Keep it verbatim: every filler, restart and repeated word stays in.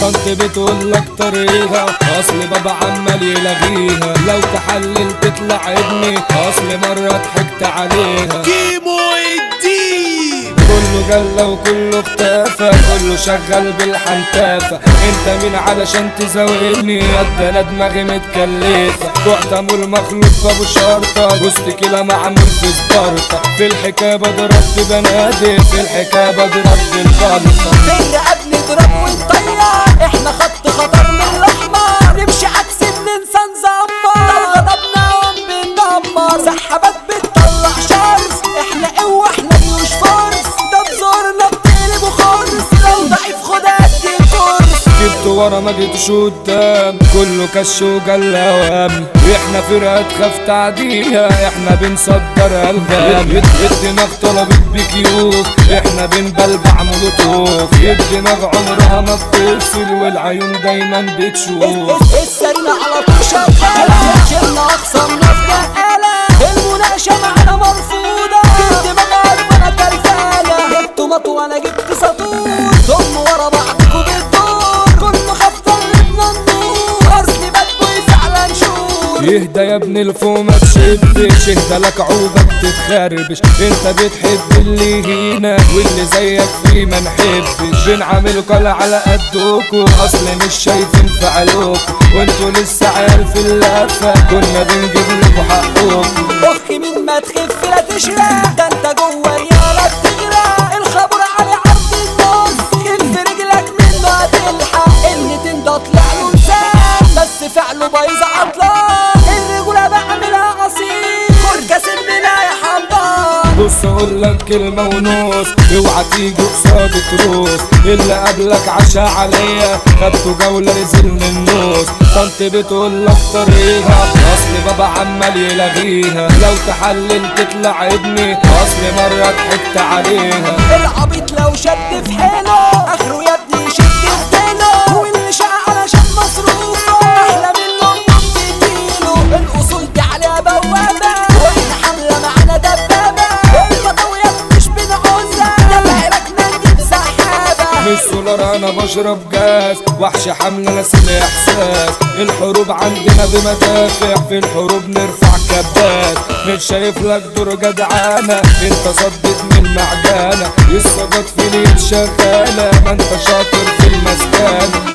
طنط بتقولك طريقها اصل بابا عمال يلغيها، لو تحلل تطلع ابني اصل مرة ضحكت عليها. كيمو الدين كله جلة وكله اختفى، كله شغال بالحنتافة. انت مين علشان تزاولني؟ قد انا دماغي متكلفة. رحت امول مخلوق بابو شرطة، وسط كده معمول في سبارتا. في الحكاية بضرب في بنادق، في الحكاية بضرب بالبلطة. فيا قبل اضرب ونطير، احنا خط خطر من الاحمر، نمشي عكس بننسى نزمر، لو غضبنا قوم بندمر، سحابات بتطلع شرس، احنا قوة احنا جيوش فرس، ده بزورنا بتقلب وخرس، لو ضعيف خد قد الكرس. جبت ورا ما جيتش قدام، كله كش وجلة وهم. احنا فرقة تخاف تعديها، احنا بنصدر الغام. الدماغ طلبت بكيوف، احنا بنبلبع مولوتوف. الدماغ عمرها ما بتفصل والعيون دايما بتشوف. السرينة على طول شغالة، شلنا اخصامنا في نقالة، المناقشة معانا مرفوضة، الدماغ عربانة كرفانة، جبتوا مط وانا جبت سطور، ضم ورا بعضكوا بالدور، كله خاف طلبنا النور، اصلي بدوي فعلا شور. يهدى يا ابن الفو ما تشدش، اهدى لك عوبك تتخربش. انت بتحب اللي هنا واللي زيك فيه ما نحبش. بنعاملكوا على قدوكوا اصل مش شايفين فعلوكوا، وانتوا لسه عيال في اللفة كنا بنجيب لكوا حقوكوا. اخي من ما تخف لا تشرق، ده انت جوه ريالة بتغرق، الخبر على عرض النص، خف رجلك منه هتلحق، النتين ده طلع له لسان بس فعله بايظ عطلان، الرجولة بعملها اصيل، فركة سننا يا حمضان. بص اقولك كلمة ونص، اوعى تيجي قصاد تروس. اللي قبلك عشا عليا خدته جولة نزل من النص. طنط بتقولك طريقها اصل بابا عمال يلغيها، لو تحلل تطلع ابني اصل مرة ضحكت عليها. العبيط لو شد في حيله اخره يا ابني يشد في ديله، واللي شقى علشان مصروفه احلى منه بتديله، الاصول دي عليها بوابه واحنا حامله معانا دبابه، الخطويات مش بنعوزها تبع ركنه نجيب سحابه. مش سولار انا بشرب جاز، وحش حمل ناس الاحساس. الحروب عندنا بمدافع، في الحروب نرفع كبات. مش شايف لك دور جدعانة، انت صدت من معجانة. الصدات في ليل شغالة، ما انت شاطر في المسكانة.